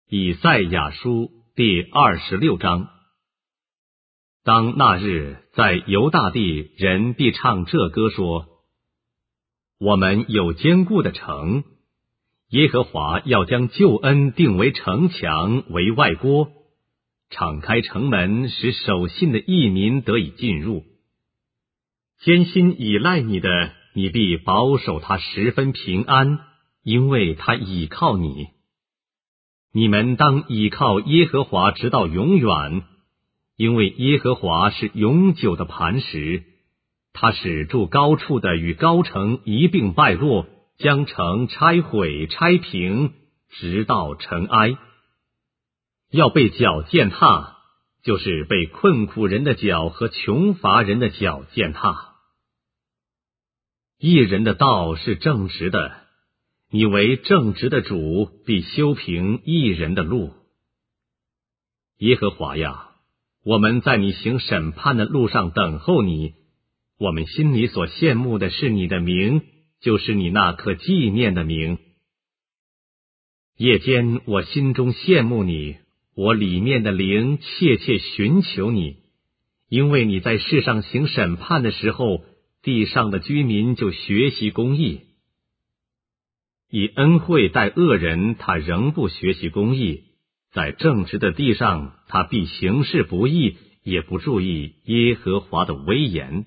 以赛亚书第26章。当那日，在犹大地，人必唱这歌说：我们有坚固的城，耶和华要将救恩定为城墙，为外郭，敞开城门，使守信的义民得以进入。艰辛倚赖你的，你必保守他十分平安，因为他倚靠你。你们当倚靠耶和华直到永远，因为耶和华是永久的磐石，他使住高处的与高城一并败落，将城拆毁拆平，直到尘埃。要被脚践踏，就是被困苦人的脚和穷乏人的脚践踏。义人的道是正直的，你为正直的主，必修平义人的路。耶和华呀，我们在你行审判的路上等候你，我们心里所羡慕的是你的名，就是你那可纪念的名。夜间我心中羡慕你，我里面的灵切切寻求你，因为你在世上行审判的时候，地上的居民就学习公义。以恩惠待恶人，他仍不学习公义，在正直的地上，他必行事不义，也不注意耶和华的威严。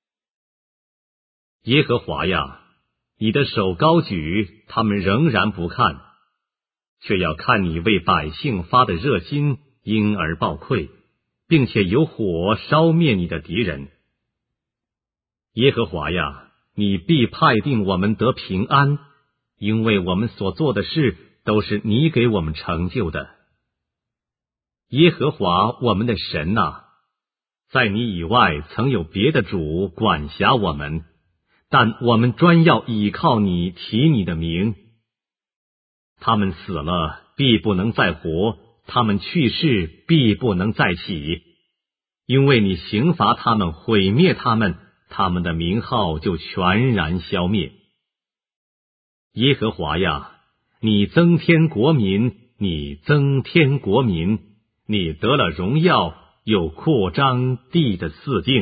耶和华呀，你的手高举，他们仍然不看，却要看你为百姓发的热心，因而报愧，并且有火烧灭你的敌人。耶和华呀，你必派定我们得平安，因为我们所做的事都是你给我们成就的。耶和华我们的神啊，在你以外曾有别的主管辖我们，但我们专要倚靠你，提你的名。他们死了，必不能再活；他们去世，必不能再起。因为你刑罚他们，毁灭他们，他们的名号就全然消灭。耶和华呀，你增添国民，你增添国民，你得了荣耀，又扩张地的四境。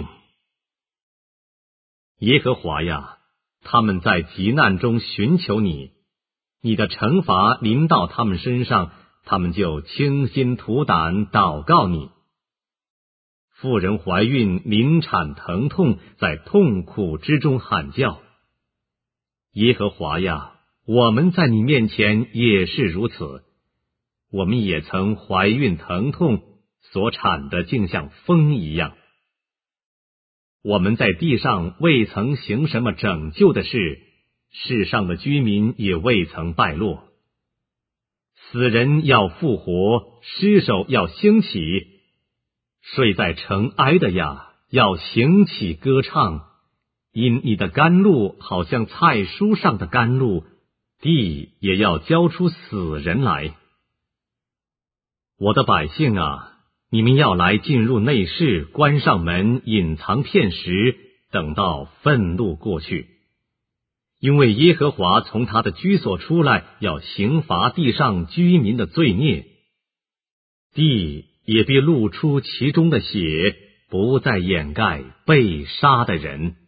耶和华呀，他们在急难中寻求你，你的惩罚临到他们身上，他们就倾心吐胆祷告你。妇人怀孕临产疼痛，在痛苦之中喊叫。耶和华呀，我们在你面前也是如此，我们也曾怀孕疼痛，所产的竟像风一样。我们在地上未曾行什么拯救的事，世上的居民也未曾败落。死人要复活，尸首要兴起，睡在尘埃的呀，要醒起歌唱，因你的甘露好像菜蔬上的甘露，地也要交出死人来。我的百姓啊，你们要来进入内室，关上门，隐藏片时，等到愤怒过去。因为耶和华从他的居所出来，要刑罚地上居民的罪孽，地也必露出其中的血，不再掩盖被杀的人。